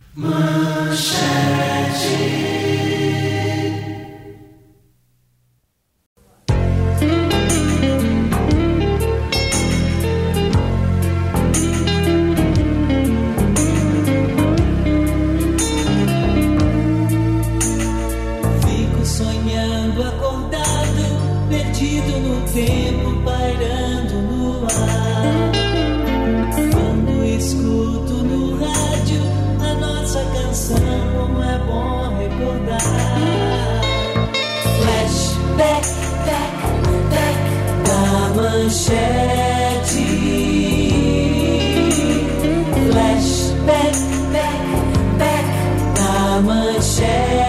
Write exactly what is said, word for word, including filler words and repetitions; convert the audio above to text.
Fico sonhando acordado, perdido no tempo, pairando no ar. Quando escuto no rádio a nossa canção, como é bom recordar. Flashback, back, back da Manchete. Flashback, back, back da Manchete.